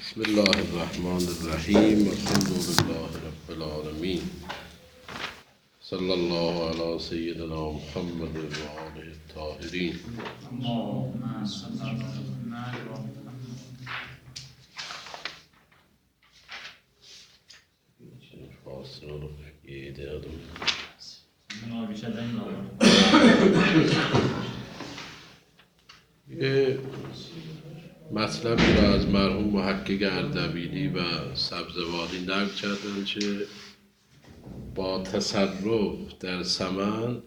بسم الله الرحمن الرحیم الحمد لله رب العالمین صلی الله علی سیدنا محمد و آله الطاهرین. اللهم صل على محمد و فاصله رو یه دقیقه یه مطلبی را از مرحوم محقق اردبیلی و سبزواری نقل کردن که با تصرف در ثمن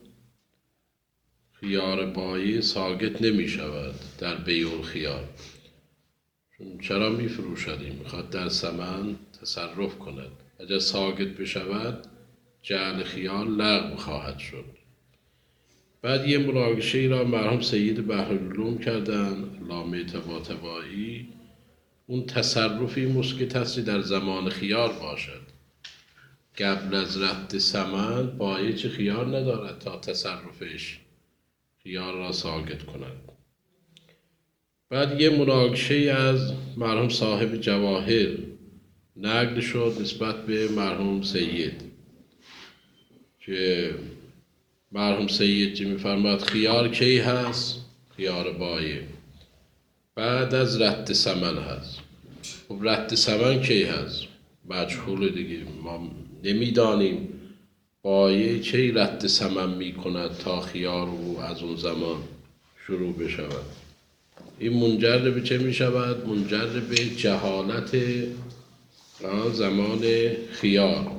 خیار بایی ساقط نمی شود در بیع الخیار. چون چرا می فروشد؟ این میخواد در ثمن تصرف کند. اگر ساقط بشود جعل خیار لغو خواهد شد. بعد یه مناقشه ای را مرحوم سید بحرالعلوم کردن، علامه طباطبایی. اون تصرفی مسکت است در زمان خیار باشد. قبل از رد ثمن بایع خیار ندارد تا تصرفش خیار را ساقط کند. بعد یه مناقشه ای از مرحوم صاحب جواهر نقل شد نسبت به مرحوم سید که مرحوم سید چی می‌فرماد؟ خیار کی هست؟ خیار بایع بعد از رد ثمن هست. خب رد ثمن کی هست؟ مجهول دیگه، ما نمیدانیم بایع کی رد ثمن میکند تا خیار او از اون زمان شروع بشود. این منجر به چه میشود؟ منجر به جهالت زمان خیار.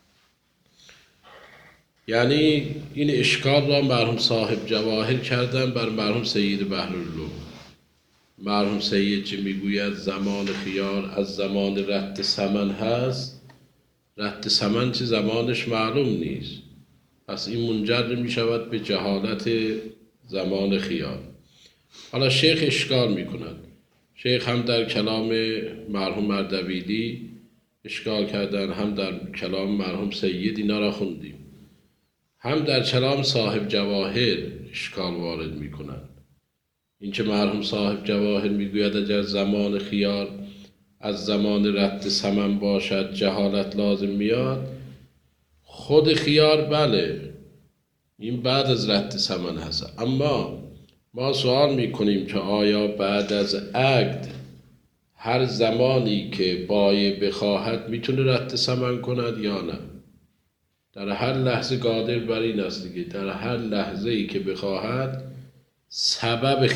یعنی این اشکال را مرحوم صاحب جواهر کردن بر مرحوم سید بحرالعلوم. مرحوم سید چه میگوید؟ زمان خیار از زمان رد ثمن هست. رد ثمن چه زمانش معلوم نیست، پس این منجر می شود به جهالت زمان خیار. حالا شیخ اشکال می کند. شیخ هم در کلام مرحوم اردبیلی اشکال کردن، هم در کلام مرحوم سید اینا را خوندیم، هم در کلام صاحب جواهر اشکال وارد می کنند. این که مرحوم صاحب جواهر می گوید اگر زمان خیار از زمان رد ثمن باشد جهالت لازم میاد. خود خیار بله این بعد از رد ثمن هست، اما ما سوال میکنیم که آیا بعد از عقد هر زمانی که بایع بخواهد میتونه رد ثمن کند یا نه؟ در هر لحظه قادر بر این است دیگه، در هر لحظه ای که بخواهد سبب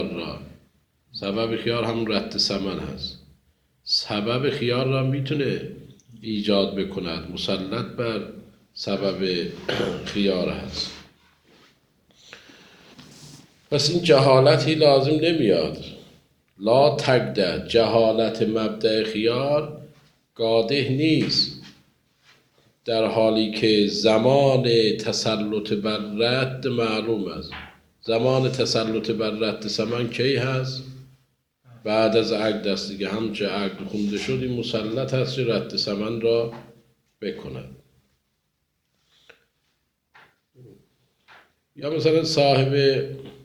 خیار همون رد ثمن هست. سبب خیار را میتونه ایجاد بکند، مسلط بر سبب خیار هست. پس این جهالتی لازم نمیاد. لا تقدر، جهالت مبدأ خیار قادح نیست در حالی که زمان تسلط بر رد معلوم است. زمان تسلط بر رد ثمن کی هست؟ بعد از عقد است دیگه. همچه عقد خونده شد این مسلط هست که رد ثمن را بکند. یا مثلا صاحب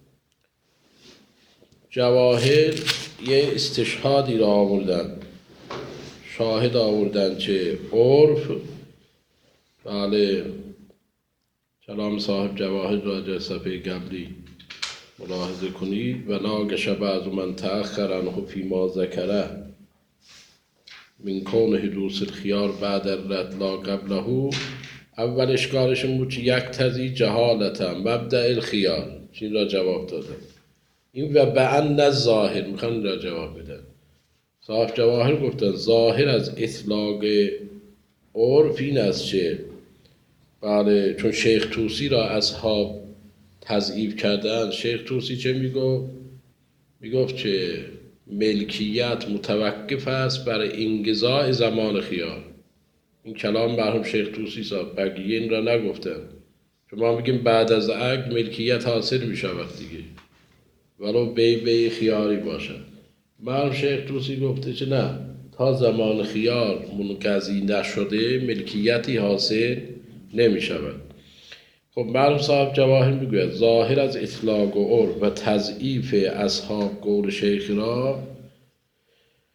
جواهر یه استشهادی را آوردن، شاهد آوردن که عرف، بله کلام صاحب جواهر راجع صفحه قبلی ملاحظه کنید. و ناگش بعض من تأخر عنه فیما ذکره من کون حدوث الخیار بعد الرد لا قبله. اول اشکالش بود که یک تزی جهالت مبدأ الخیار، چین را جواب داده. این و به ان ظاهر میخوان را جواب بدن. صاحب جواهر گفتن ظاهر از اطلاق عرف این است که بله چون شیخ طوسی را اصحاب تضعیف کردن. شیخ طوسی چه میگفت؟ میگفت که ملکیت متوقف است بر انقضاء زمان خیار. این کلام مرحوم شیخ طوسی صاحب، بقیه این را نگفتن. چون ما میگیم بعد از عقد ملکیت حاصل میشود دیگه، ولو بیع خیاری باشد. مرحوم شیخ طوسی گفته که نه، تا زمان خیار منقضی نشده ملکیتی حاصل نمیشود. خب مرحوم صاحب جواهر میگوید ظاهر از اطلاق و عرف و تضعیف اصحاب قول شیخ را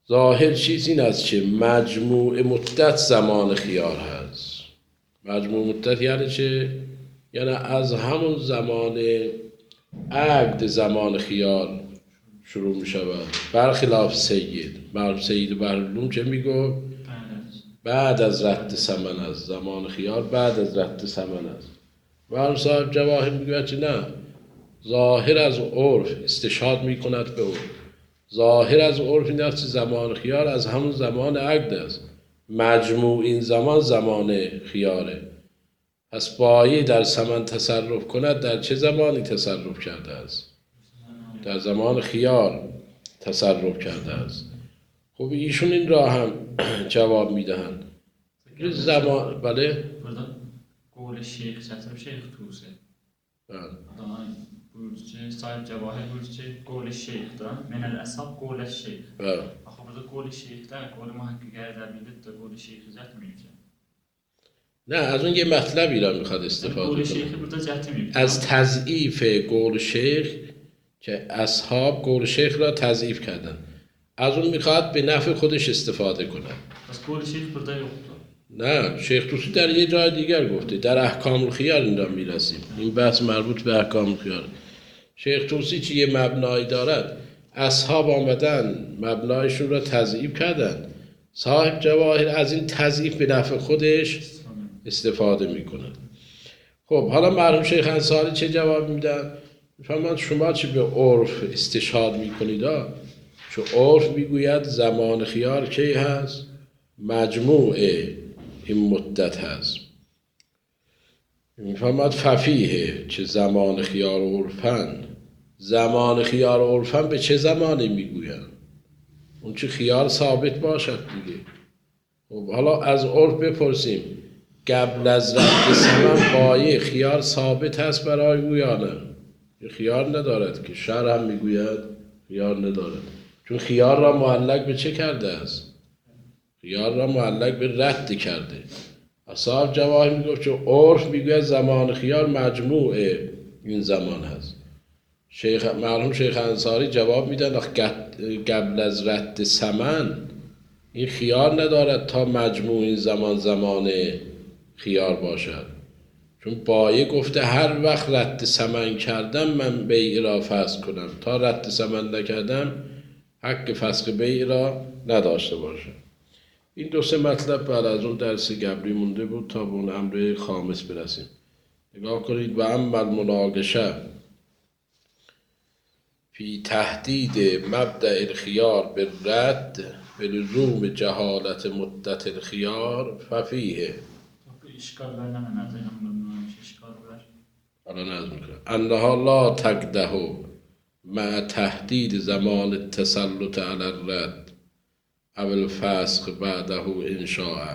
ظاهر چیز این است که مجموع مدت زمان خیار هست. مجموع مدت یعنی چه؟ یعنی از همون زمان عقد زمان خیار شروع می شود، برخلاف سید. مرحوم سید بحرالعلوم چه می گفت؟ بعد از رد ثمن است. زمان خیار بعد از رد ثمن است. مرحوم صاحب جواهر می گوید که نه، ظاهر از عرف استشهاد می کند به عرف. ظاهر از عرف این است زمان خیار از همون زمان عقد است. مجموع این زمان زمان خیاره. پس باید در ثمن تصرف کند. در چه زمانی تصرف کرده است؟ در زمان خیار تصرف کرده است. خب ایشون این را هم جواب میدهند. زمان بله؟ قول شیخ چطور شیخ توسه؟ buyurdu ki, sahib Cevahir buyurdu ki, qol-i şeyxdən, minəl əsab qol-i şeyx. Axı burada qol-i şeyxdən, qol-i muhakkik ərdər bilib də qol-i şeyxi cətməyəcək. نه از اون یه مطلبی را میخواد استفاده کنه. از تضعیف قول شیخ که اصحاب قول شیخ را تضعیف کردن، از اون میخواد به نفع خودش استفاده کنه. پس قول شیخ burada yoxdur. نه، شیخ طوسی در یه جای دیگر گفته. در احکام الخیار این را میرسیم. این بحث مربوط به احکام الخیار. شیخ طوسی چی یه مبنایی دارد، اصحاب آمدن مبنایشون را تضعیف کردن، صاحب جواهر از این تضعیف به نفع خودش استفاده میکنند. خب حالا مرحوم شیخ انصاری چه جواب میدن؟ میفهمند شما چی به عرف استشهاد میکنید؟ چون عرف میگوید زمان خیار کی هست؟ مجموع این مدت هست. میفهمد ففیه چه زمان خیار عرفن. زمان خیار عرفن به چه زمانی میگوید؟ اون چه خیار ثابت باشد دیگه. خب حالا از عرف بپرسیم قبل از رد ثمن بایع خیار ثابت هست برای او یا نه؟ خیار ندارد که. شرع هم میگوید خیار ندارد، چون خیار را معلق به چه کرده است؟ خیار را معلق به رد کرده. اصحاب جواهر میگفت چون عرف میگوید زمان خیار مجموع این زمان هست. مرحوم شیخ انصاری جواب میدن قبل از رد ثمن این خیار ندارد تا مجموع این زمان خیار باشد، چون بایع گفته هر وقت رد ثمن کردم من بیع را فسخ کنم، تا رد ثمن نکردم حق فسخ بیع را نداشته باشم. این دو سه مطلب بعد از اون درس قبلی مونده بود تا به اون امر خامس برسیم. نگاه کنید. و اما المناقشه فی تهدید مبدأ الخیار بالرد به لزوم جهالت مدت الخیار ففیه. اشکال بر نمینده هم اشکال بر الان از میکنم انها لا تقده مع تهدید زمان التسلط علی الرد او الفسخ بعده انشاء.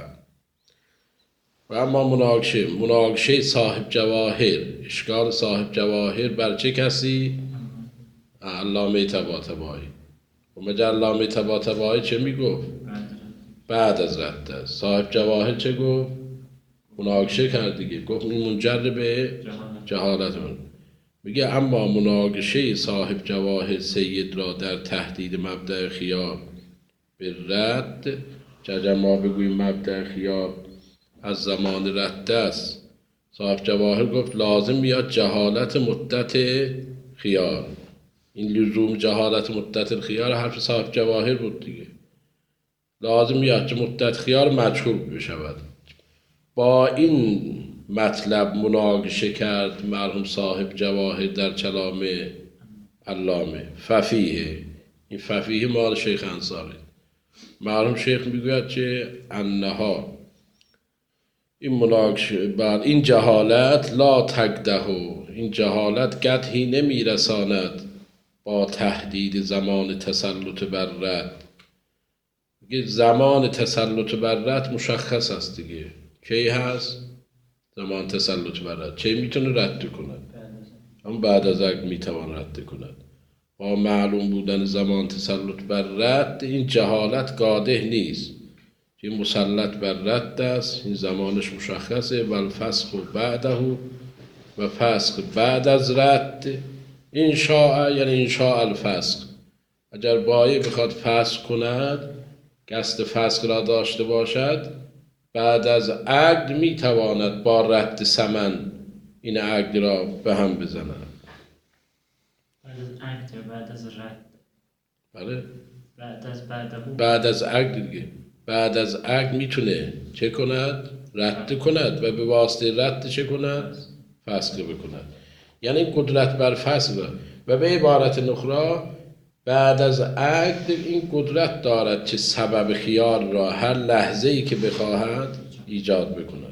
و اما مناقشه صاحب جواهر، اشکال صاحب جواهر بر چه کسی؟ علامه طباطبایی. و مگر علامه طباطبایی چه میگفت؟ بعد از رد است. صاحب جواهر چه گفت؟ مناقشه کرد دیگه، گفت این منجر به جهالت من. میگه اما مناقشه صاحب جواهر سید را در تهدید مبدأ خیار به رد، چه ما بگوییم مبدأ خیار از زمان رد است، صاحب جواهر گفت لازم میاد جهالت مدت خیار. این لزوم جهالت مدت خیار حرف صاحب جواهر بود دیگه. لازم میاد که مدت خیار مجهول بشود. با این مطلب مناقشه کرد مرحوم صاحب جواهر در کلام علامه ففیه. این ففیه مال شیخ انصاری. مرحوم شیخ میگوید که انها این مناقشه بر این جهالت لا تقده، این جهالت قدحی نمیرساند با تهدید زمان تسلط بر رد. زمان تسلط بر رد مشخص است دیگه. کی هست؟ زمان تسلط بر رد. چه میتونه رد کند؟ اما بعد از عقد میتوان رد کند. با معلوم بودن زمان تسلط بر رد این جهالت قادح نیست. این مسلط بر رد است، این زمانش مشخصه. و الفسخ بعده و فسخ بعد از رد انشاء، یعنی انشاء الفسخ. اگر بایع بخواد فسخ کند قصد فسخ را داشته باشد بعد از عقد میتواند با رد ثمن این عقد را به هم بزند. بعد از عقد یا بعد از رد؟ بله بعد بعد از عقد دیگه. بعد از عقد میتونه چه کند؟ رد کند و به واسطه رد چه کند؟ فسخ بکند. یعنی قدرت بر فسخ و به عبارت نخرا بعد از عقد این قدرت دارد که سبب خیار را هر لحظه ای که بخواهد ایجاد بکند.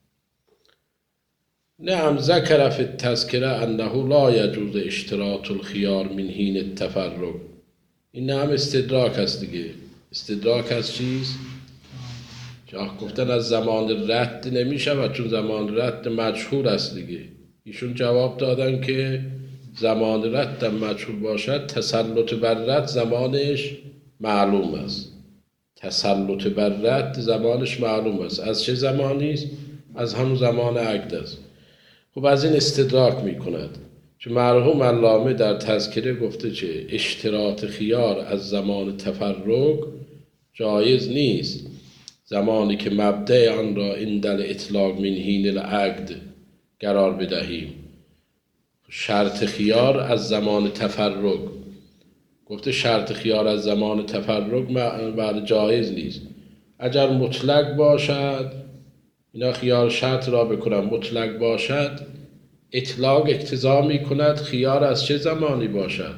نعم ذکر فی التذکره انه لا یجوز اشتراط الخیار من حین التفرق. این هم استدراک است دیگه. استدراک از چیست؟ جاه گفتن از زمان رد نمی شود چون زمان رد مجهول است دیگه. ایشون جواب دادن که زمان رد مجهول باشد تسلط بر رد زمانش معلوم است. تسلط بر رد زمانش معلوم است. از چه زمانی است؟ از همون زمان عقد است. خب از این استدراک می کند چون مرحوم علامه در تذکره گفته چه اشتراط خیار از زمان تفرق جایز نیست زمانی که مبدأ آن را عند اطلاق من حین العقد قرار بدهیم. شرط خیار از زمان تفرق گفته شرط خیار از زمان تفرق بعد جایز نیست. اگر مطلق باشد اینا خیار شرط را بکنم مطلق باشد اطلاق اقتضا می کند خیار از چه زمانی باشد؟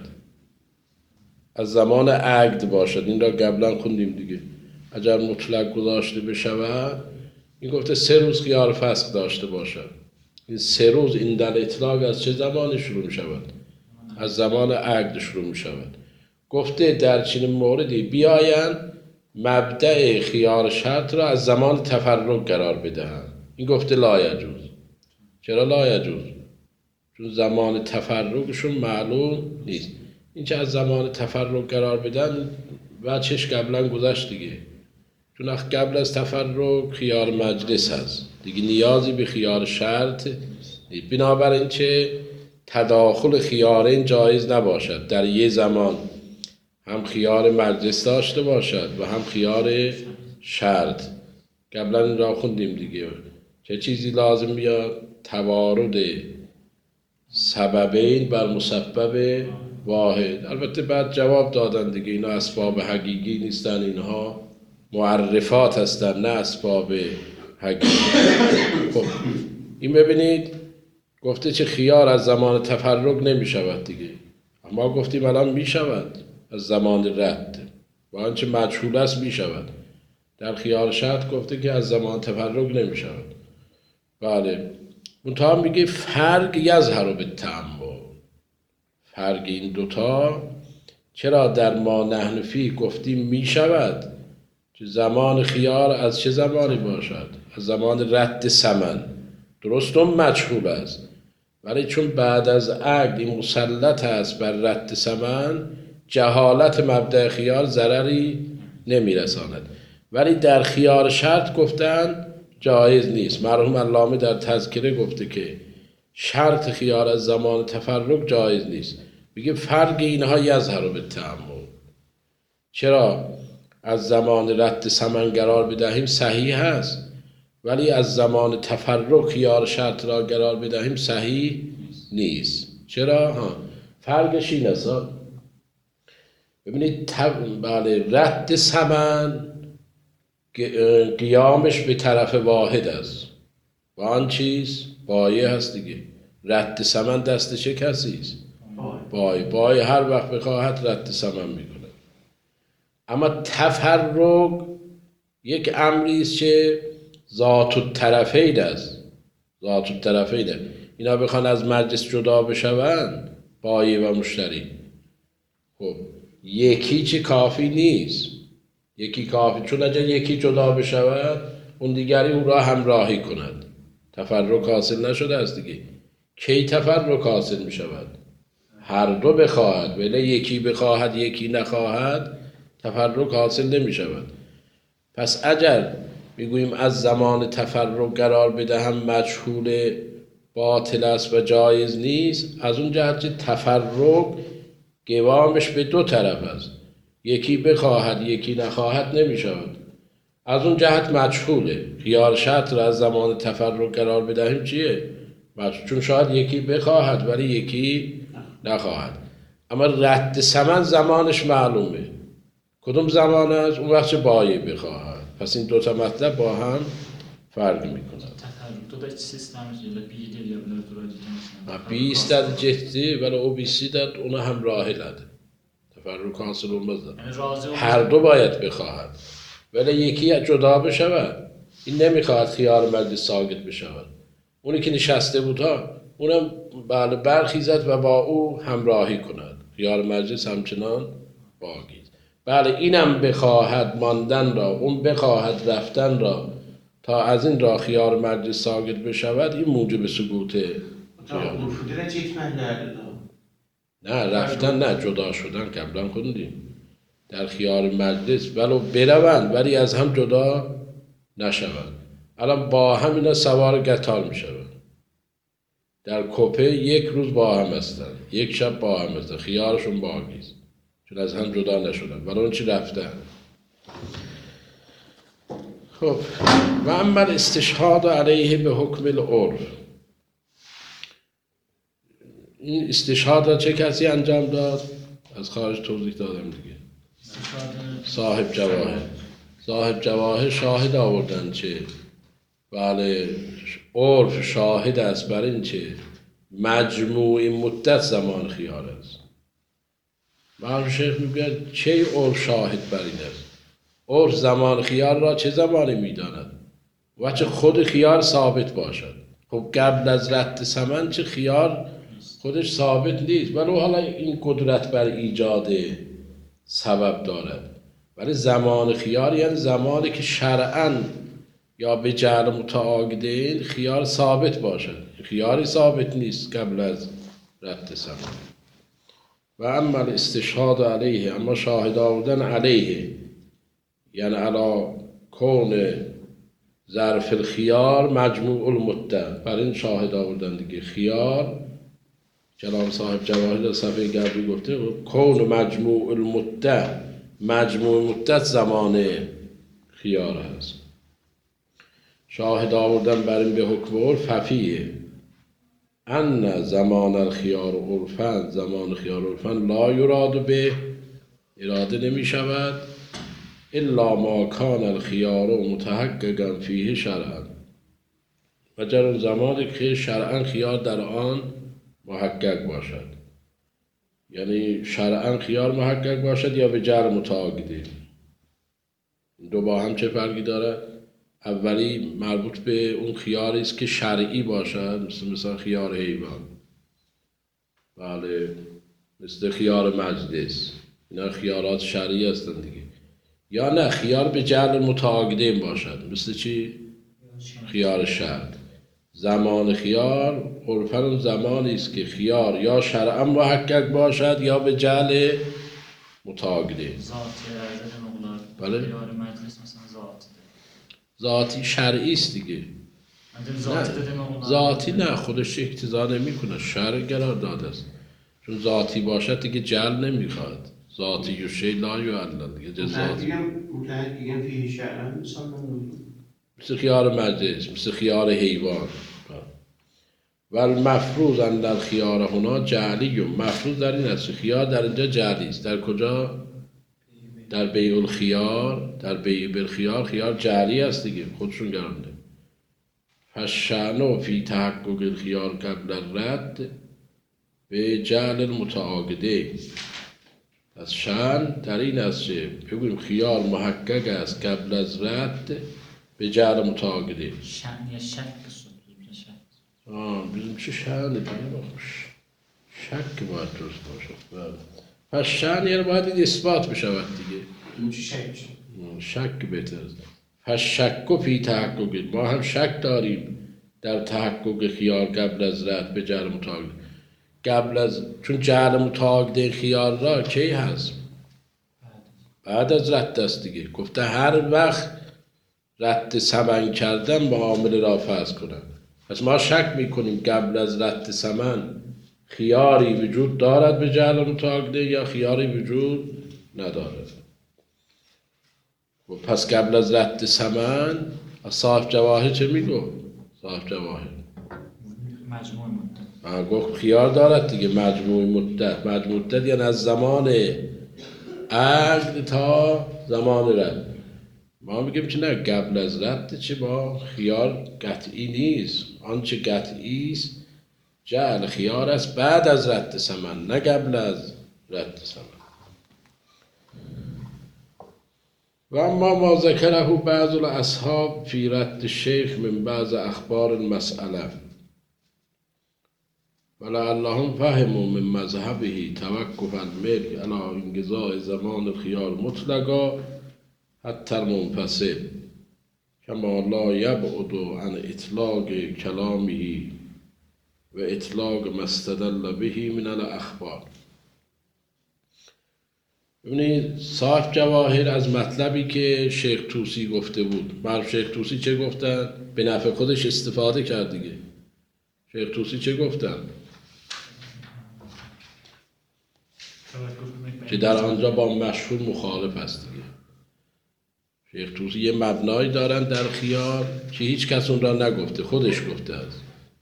از زمان عقد باشد. این را قبلا خوندیم دیگه. اگر مطلق گذاشته بشود این گفته 3 روز خیار فسخ داشته باشد. این 3 روز این در اطلاق از چه زمانی شروع می شود؟ از زمان عقد شروع می شود. گفته در چنین موردی بیایند مبدأ خیار شرط را از زمان تفرق قرار بدهند. این گفته لا یجوز. چرا لا یجوز؟ چون زمان تفرقشون معلوم نیست. این چه از زمان تفرق قرار بدن وجهش قبلا گذشت دیگه. چون قبل از تفرق خیار مجلس هست دیگه نیازی به خیار شرط نیست. بنابراین چه تداخل خیارین جایز نباشد در یه زمان هم خیار مجلس داشته باشد و هم خیار شرط. قبلا این را خوندیم دیگه. چه چیزی لازم بیاد؟ توارد سببین بر مسبب واحد. البته بعد جواب دادن دیگه اینا اسباب حقیقی نیستن، اینها معرفات هستن نه اسباب حقیقی. خب این ببینید گفته چه خیار از زمان تفرق نمی شود دیگه. اما گفتیم الان می شود از زمان رد و آنچه مجهول است می شود. در خیار شرط گفته که از زمان تفرق نمی شود. بله منتها میگه فرق یظهر بالتأمل. فرق این دوتا چرا در ما نحن فیه گفتیم می شود که زمان خیار از چه زمانی باشد؟ از زمان رد ثمن. درست اون مجهول است ولی چون بعد از عقد این مسلط است بر رد ثمن جهالت مبدأ خیار ضرری نمیرساند. ولی در خیار شرط گفتن جایز نیست. مرحوم علامه در تذکره گفته که شرط خیار از زمان تفرق جایز نیست. میگه فرق اینها یظهر بالتأمل. چرا از زمان رد ثمن قرار بدهیم صحیح هست ولی از زمان تفرق خیار شرط را قرار بدهیم صحیح نیست. چرا؟ فرقش این است. ببینید بله رد ثمن قیامش به طرف واحد است و آن چیز بایع هست دیگه. رد ثمن دست چه کسی است؟ بایع هر وقت بخواهد رد ثمن میکنه. اما تفرق یک امری است که ذات الطرفین است. ذات الطرفین است. اینا بخوان از مجلس جدا بشوند بایع و مشتری. خب یکی چه کافی نیست. یکی کافی چون اگر یکی جدا بشود اون دیگری او را همراهی کند. تفرق حاصل نشده است دیگه. کی تفرق حاصل می شود؟ هر دو بخواهد ولی یکی بخواهد یکی نخواهد تفرق حاصل نمی شود. پس اگر میگوییم از زمان تفرق قرار بدهم مجهول باطل است و جایز نیست از اون جهت که تفرق قوامش به 2 طرف است. یکی بخواهد یکی نخواهد نمی شود. از اون جهت مجهوله. خیار شرط را از زمان تفرق قرار بدهیم چیه؟ چون شاید یکی بخواهد ولی یکی نخواهد. اما رد ثمن زمانش معلومه. کدوم زمان است؟ اون وقت بایی بخواهد. پس این دوتا مطلب با هم فرق میکنه. تفرق da sistemimiz ile bir dil yapılır. Bir istedi ciddi ولی او بیسی داد اونو همراهی لده. تفرق حاصل olmaz. هر دو باید بخواهد. ولی یکی جدا بشود. این نمیخواد خیار مجلس ساقط بشود. اونی که نشسته بود ها اونم برخیزد و با او همراهی کند. خیار مجلس همچنان باقی. بله اینم بخواهد ماندن را، اون بخواهد رفتن را، تا از این را خیار مجلس ساقط بشود، این موجب سقوط خیار. نه رفتن نه، جدا شدن قبلا خوندیم در خیار مجلس ولو بروند ولی از هم جدا نشوند. الان با هم اینا سوار قطار میشوند، در کوپه یک روز با هم هستن، یک شب با هم هستن، خیارشون باقی است چون از هم جدا نشدن ولی اون چی رفتن. خب و اما استشهاد علیه به حکم العرف، این استشهاد را چه کسی انجام داد؟ از خارج توضیح دادم دیگه. صاحب جواهر. صاحب جواهر شاهد آوردن چه؟ بله عرف شاهد است بر این چه؟ مجموع مدت زمان خیار است. معلوم شیخ میگه چه عرف شاهد بر این است؟ عرف زمان خیار را چه زمانی میداند؟ و چه خود خیار ثابت باشد. خب قبل از رد ثمن چه خیار خودش ثابت نیست ولی حالا این قدرت بر ایجاد سبب دارد. ولی زمان خیار یعنی زمانی که شرعاً یا به جعل متعاقدین خیار ثابت باشد. خیاری ثابت نیست قبل از رد ثمن. و اما استشهاد علیه، اما شاهد آوردن علیه یعنی علی کون ظرف الخیار مجموع المدت، بر این شاهد آوردن دیگه. خیار کلام صاحب جواهر در صفحه قبلی گفته کون مجموع المدت، مجموع مدت زمان خیار هست. شاهد آوردن بر این به حکم عرف ففیه ان زمان الخیار عرفن، زمان خیار عرفن لا یراد به، اراده نمی شود الا ما کان الخیار متحققا فیه شرعا، مگر زمانی که شرعا خیار در آن محقق باشد. یعنی شرعا خیار محقق باشد یا به جعل متعاقدین. دو با هم چه فرقی داره؟ اولی مربوط به اون خیاری است که شرعی باشد، مثلا خیار حیوان، بله مثل خیار مجلس، اینا خیارات شرعی هستن دیگه. یا نه خیار به جعل متعاقدین باشد، مثل چی؟ خیار شرط. زمان خیار عرفاً زمانی است که خیار یا شرعاً محقق باشد یا به جعل متعاقدین. بله؟ خیار مجلس مثلا ذاتی شرعی است دیگه. ذاتی نه، خودش اقتضا نمیکنه، شرع قرار داده است. چون ذاتی باشد دیگه جعل نمیخواد. ذاتی و شی لا یعلل دیگه ذاتی. مثل خیار مجلس، مثل خیار حیوان. و المفروض ان الخیار هنا جعلی، و مفروض در این است خیار در اینجا جعلی است. در کجا؟ در بیع الخیار، در بیع بالخیار خیار جعلی است دیگه، خودشون گرانده. فالشأن فی تحقق الخیار قبل الرد به جعل المتعاقدین. از شأن در این است که بگوییم خیار محقق است قبل از رد به جعل متعاقدین. شأن یا شک بزنیم چه شأنه دیگه باخوش شک باید درست باشد. پس شأن یعنی باید این اثبات بشود دیگه. شک بهتر است. پس شک فی تحقق، ما هم شک داریم در تحقق خیار قبل از رد به جعل متعاقدین. قبل از، چون جعل متعاقدین خیار را کی هست؟ بعد از رد است دیگه. گفته هر وقت رد ثمن کردن معامله را فسخ کنند. پس ما شک میکنیم قبل از رد ثمن خیاری وجود دارد به جعل متعاقدین یا خیاری وجود نداره. و پس قبل از رد ثمن از صاحب جواهر چه میگو؟ صاحب جواهر مجموع مدت گفت خیار دارد دیگه. مجموع مدت، مجموع مدت یعنی از زمان عقد تا زمان رد. ما میگیم که نه، قبل از رد چه، با خیار قطعی نیست. آنچه قطعی است جعل خیار است بعد از رد ثمن، نه قبل از رد ثمن. و اما ما ذکره بعض الاصحاب فی رد الشیخ من بعض اخبار المسئله ولعلهم فهموا من مذهبه توقف الملك علی انقضاء زمان الخيار مطلقا حتی المنفصل کما لا یبعد عن اطلاق کلامه و اطلاق ما استدل به من الاخبار. ببینید صاحب جواهر از مطلبی که شیخ طوسی گفته بود، معروف شیخ طوسی چه گفتن؟ به نفع خودش استفاده کرد دیگه. شیخ طوسی چه گفتن؟ که در آنجا با مشهور مخالف است دیگه. شیخ طوسی یه مبنایی دارن در خیار که هیچ کس اون را نگفته، خودش گفته است.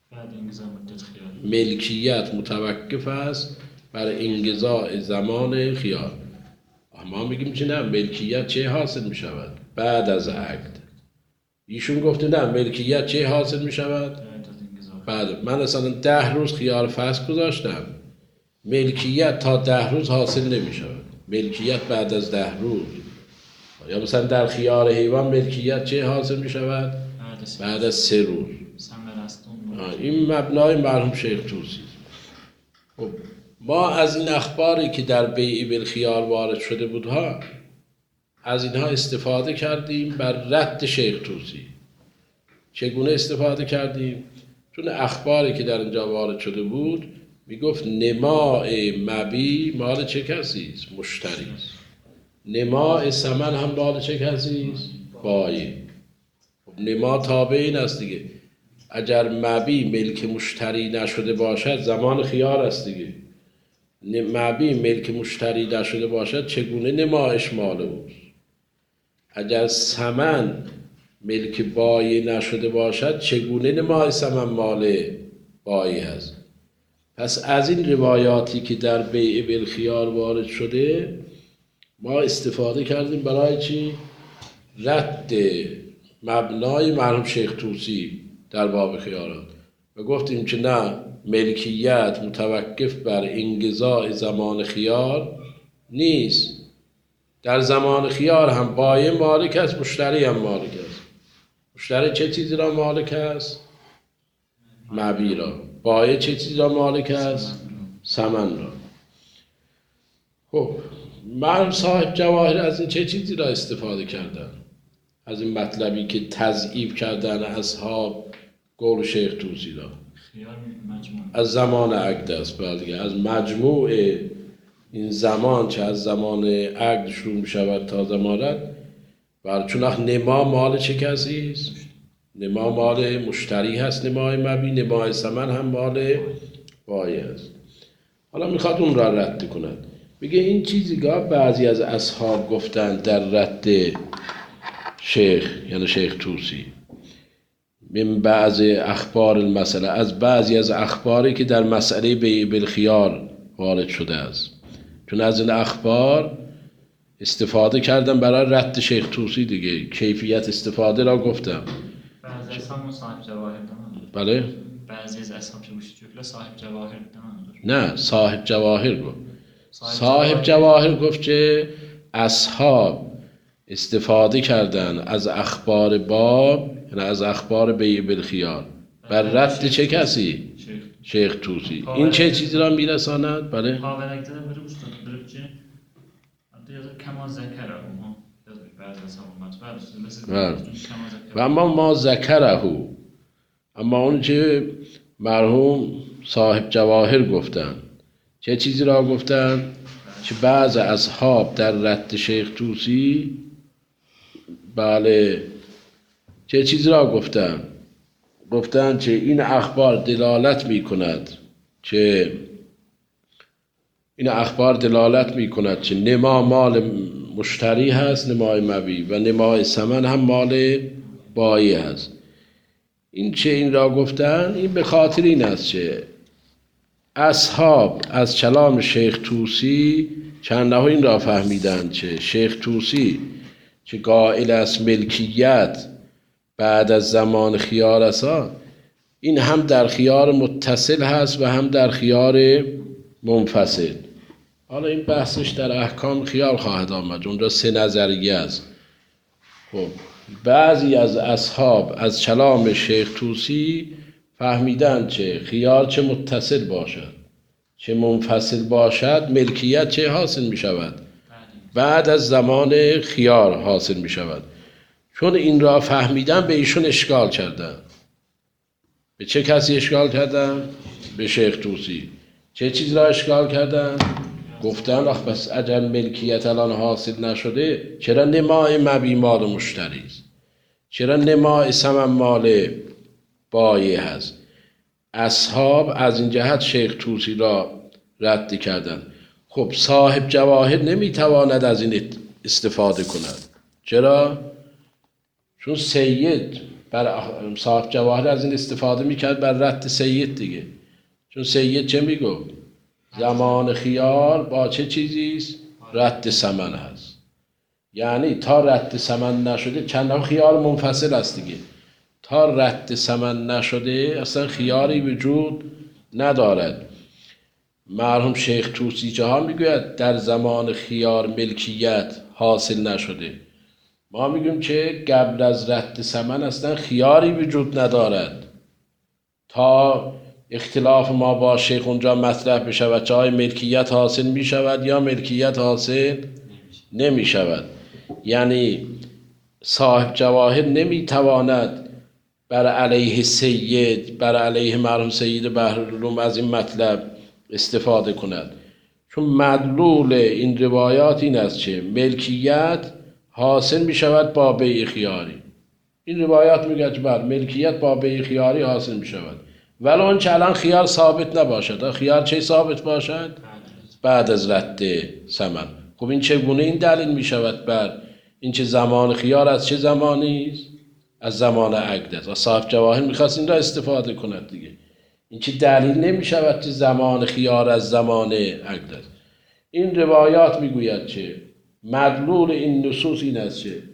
ملکیت متوقف است بر انقضاء زمان خیار. ما میگیم که نه، ملکیت چه حاصل می شود؟ بعد از عقد. ایشون گفته نه، ملکیت چه حاصل می شود؟ بعد. من اصلا 10 روز خیار فسخ گذاشتم، ملکیت تا 10 روز حاصل نمی شود. ملکیت بعد از 10 روز. یا مثلا در خیار حیوان ملکیت چه حاصل می شود؟ بعد از 3 روز. این مبنای مرحوم شیخ طوسی. خب ما از این اخباری که در بیع بالخیار وارد شده بودها، از اینها استفاده کردیم بر رد شیخ طوسی. چگونه استفاده کردیم؟ چون اخباری که در اینجا وارد شده بود میگفت نماء مبی مال چه کسی است؟ مشتری است. نماء ثمن هم مال چه کسی است؟ بایی. خب نما تابع این است دیگه. اگر مبی ملک مشتری نشده باشد زمان خیار است دیگه. مبی ملک مشتری نشده باشد چگونه نمایش مال اوست؟ اگر ثمن ملک بایی نشده باشد چگونه نمای ثمن مال بایی هست؟ پس از این روایاتی که در بیع بالخیار وارد شده ما استفاده کردیم برای چی؟ رد مبنای مرحوم شیخ طوسی در باب خیارات و گفتیم که نه، ملکیت متوقف بر انقضاء زمان خیار نیست. در زمان خیار هم بایع مالک است، مشتری هم مالک است. مشتری چه چیزی را مالک است؟ مبی را. بایع چه چیزی را مالک است؟ ثمن را. خب مرحوم صاحب جواهر از این چه چیزی را استفاده کردن؟ از این مطلبی که تضعیف کردن اصحاب قول شیخ طوسی را. از زمان عقد است. بله، از مجموع این زمان، چه از زمان عقد شروع می شود تا زمان رد. بله، چون نما مال چه کسی است؟ نما مال مشتری هست، نمای مبی. نمای ثمن هم مال بایع است. حالا میخواد اون را رد کند. میگه این چیزیگاه بعضی از اصحاب گفتن در رد شیخ، یعنی شیخ طوسی، من بعض اخبار المسئله، از بعضی از اخباری که در مسئله بیع بالخیار وارد شده است. چون از این اخبار استفاده کردم برای رد شیخ طوسی دیگه. کیفیت استفاده را گفتم. بعضی اصحاب صاحب جواهر دارن. بله؟ بعضی از اصحاب که صاحب جواهر دارن. نه، صاحب جواهر گفت. صاحب جواهر گفت که اصحاب استفاده کردن از اخبار باب، یعنی از اخبار بیع بالخیار، بر رد چه کسی؟ شیخ طوسی. این چه چیزی را میرساند؟ بله؟ کما ذکره و اما ما ذکره، اما اون چه مرحوم صاحب جواهر گفتن، چه چیزی را گفتن؟ که بعض اصحاب در رد شیخ طوسی، بله، چه چیزی را گفتن؟ گفتن که این اخبار دلالت می کند که این اخبار دلالت میکند که نما مال مشتری هست، نمای مبیع، و نمای ثمن هم مال بایی هست. این چه این را گفتن؟ این به خاطر این است که اصحاب از کلام شیخ طوسی چند نها این را فهمیدند که شیخ طوسی که قائل است ملکیت بعد از زمان خیار است، این هم در خیار متصل هست و هم در خیار منفصل. حالا این بحثش در احکام خیار خواهد آمد، اونجا 3 نظریه است. خب بعضی از اصحاب از کلام شیخ طوسی فهمیدند که خیار چه متصل باشد چه منفصل باشد ملکیت چه حاصل می شود؟ بعد از زمان خیار حاصل می شود. چون این را فهمیدن به ایشون اشکال کردن. به چه کسی اشکال کردن؟ به شیخ طوسی. چه چیز را اشکال کردن؟ گفتن آخ بس اگر ملکیت الان حاصل نشده چرا نمای مبیع مال مشتری است؟ چرا نمای ثمن مال بایع هست؟ اصحاب از این جهت شیخ طوسی را رد کردند. خب صاحب جواهر نمیتواند از این استفاده کند. چرا؟ چون سید صاحب جواهر از این استفاده میکرد بر رد سید دیگه. چون سید چه میگفت؟ زمان خیار با چه چیزیست؟ رد ثمن هست. یعنی تا رد ثمن نشده چند خیار منفصل است دیگه. تا رد ثمن نشده اصلا خیاری وجود ندارد. مرحوم شیخ طوسی جهان میگوید در زمان خیار ملکیت حاصل نشده. ما میگیم که قبل از رد ثمن اصلا خیاری وجود ندارد تا اختلاف ما با شیخ اونجا مطرح بشود چه ملکیت حاصل می شود یا ملکیت حاصل نمی شود. یعنی صاحب جواهر نمی تواند بر علیه سید، بر علیه مرحوم سید بحرالعلوم از این مطلب استفاده کند. چون مدلول این روایات این است که ملکیت حاصل می شود با بیع خیاری. این روایات میگه که بر ملکیت با بیع خیاری حاصل می شود، ولو اون که الان خیار ثابت نباشد. خیار چه ثابت باشد؟ بعد از رد ثمن. خب این چگونه این دلیل می شود بر این که زمان خیار از چه زمانی است؟ از زمان عقد است. صاحب جواهر میخواست این را استفاده کند دیگه. این که دلیل نمی شود که زمان خیار از زمان عقد است. این روایات میگوید که مدلول این نصوص این است که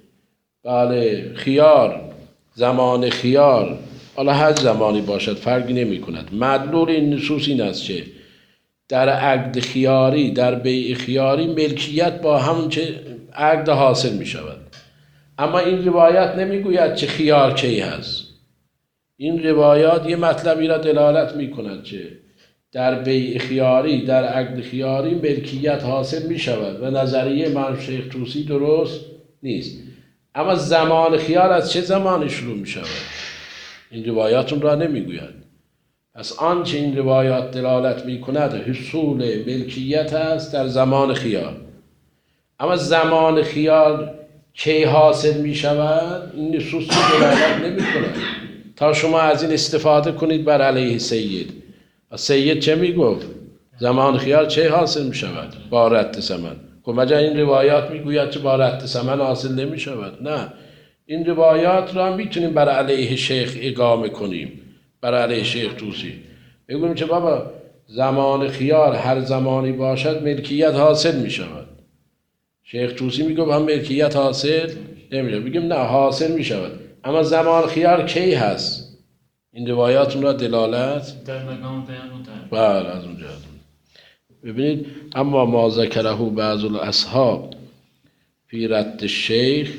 بله خیار، زمان خیار حالا هر زمانی باشد فرقی نمی کند. مدلول این نصوص این است که در عقد خیاری، در بیع خیاری ملکیت با همون که عقد حاصل می شود. اما این روایت نمی گوید که خیار کی هست. این روایات یه مطلبی را دلالت می کند که در بیع خیاری، در عقد خیاری ملکیت حاصل می شود و نظریه مرحوم شیخ طوسی درست نیست. اما زمان خیار از چه زمانی شروع می شود؟ این روایات اون را نمی گوید. پس آنچه این روایات دلالت می کند حصول ملکیت است در زمان خیار. اما زمان خیار کی حاصل می شود؟ این نصوص دلالت نمی کند تا شما از این استفاده کنید بر علیه سید. سید چه می گفت؟ زمان خیار چه حاصل می شود؟ با رد ثمن. خب مجا این روایات می گوید که با رد ثمن حاصل نمی شود؟ نه، این روایات را میتونیم بر علیه شیخ اقامه کنیم، بر علیه شیخ طوسی بگوییم که بابا زمان خیار هر زمانی باشد ملکیت حاصل می شود. شیخ طوسی میگه هم ملکیت حاصل نمی شود. بگیم نه، حاصل می شود. اما زمان خیار کی هست؟ این روایات اون را دلالت در مقام بیان و در بله از اونجا. ببینید اما ما ذکره بعض الاصحاب فی رد الشیخ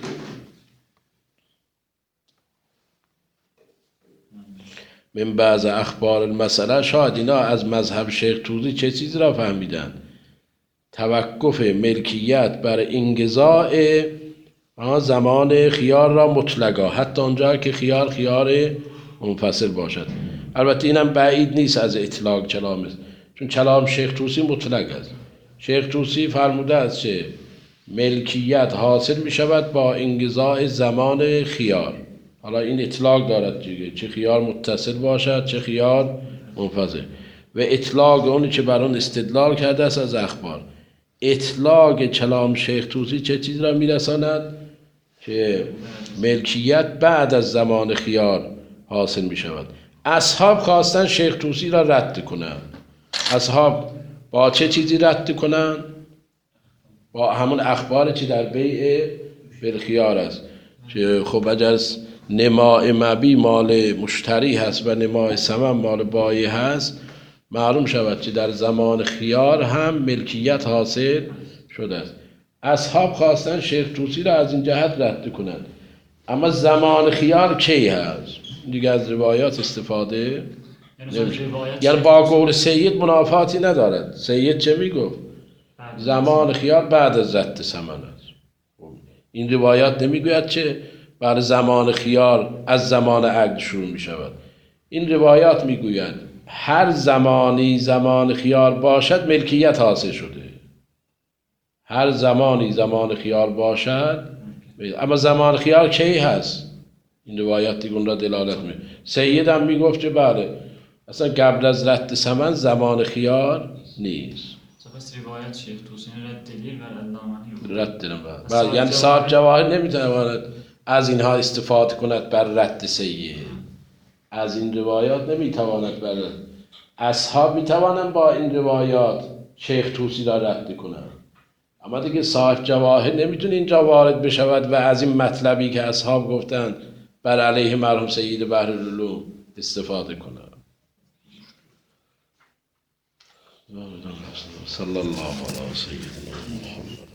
من بعض اخبار المسئله، شاید اینا از مذهب شیخ طوسی چه چیزی را فهمیدن؟ توقف ملکیت بر انقضاء زمان خیار را مطلقا، حتی اونجا که خیار منفصل باشد. البته اینم بعید نیست از اطلاق کلام است، چون کلام شیخ طوسی مطلق است. شیخ طوسی فرموده است که ملکیت حاصل می شود با انقضاء زمان خیار. حالا این اطلاق دارد دیگه، چه خیار متصل باشد چه خیار منفصل. و و اطلاق اونی که بر اون استدلال کرده است از اخبار. اطلاق کلام شیخ طوسی چه چیز را میرساند؟ که ملکیت بعد از زمان خیار حاصل می شود. اصحاب خواستن شیخ طوسی را رد کنند. اصحاب با چه چیزی رد کنند؟ با همون اخبار که در بیع بالخیار است که خب اگر نماء مبی مال مشتری هست و نماء ثمن مال بایی هست، معلوم شود که در زمان خیار هم ملکیت حاصل شده است. اصحاب خواستن شیخ طوسی را از این جهت رد کنند. اما زمان خیار کی هست؟ دیگه از روایات استفاده نمیشه. یعنی با قول سید منافاتی ندارد. سید چه میگفت؟ زمان خیار بعد از رد ثمن است. این روایات نمیگوید که بعد زمان خیار از زمان عقد شروع می شود. این روایات میگوید هر زمانی زمان خیار باشد ملکیت حاصل شده. هر زمانی زمان خیار باشد. اما زمان خیار کی هست؟ این روایات دیگه اون را دلالت می. سید هم میگفت که بله اصلا قبل از رد ثمن زمان خیار نیست. بس روایت شیخ طوسی رد دلیل و رد دلیل بله. یعنی صاحب جواهر نمیتواند از اینها استفاده کند بر رد سید. از این روایات نمیتواند بر اصحاب میتوانند با این روایات شیخ طوسی را رد کنند. اما دیگه صاحب جواهر نمیتونه اینجا وارد بشود و از این مطلبی که اصحاب گفتند بر علیه مرحوم سید بحرالعلوم استفاده کنند. صلی الله علی سیدنا محمد.